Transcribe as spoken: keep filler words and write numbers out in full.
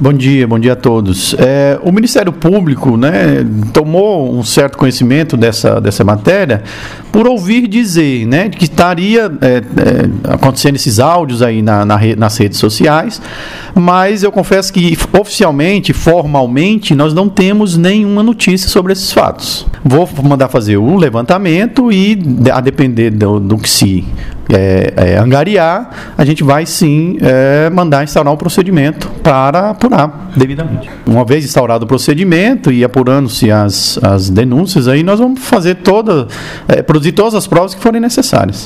Bom dia, bom dia a todos. É, o Ministério Público, né, tomou um certo conhecimento dessa, dessa matéria por ouvir dizer, né, que estaria é, é, acontecendo esses áudios aí na, na, nas redes sociais, mas eu confesso que oficialmente, formalmente, nós não temos nenhuma notícia sobre esses fatos. Vou mandar fazer o levantamento e, a depender do, do que se é, é, angariar, a gente vai sim é, mandar instaurar um procedimento para apurar devidamente. Uma vez instaurado o procedimento e apurando-se as, as denúncias, aí nós vamos fazer toda, é, produzir todas as provas que forem necessárias.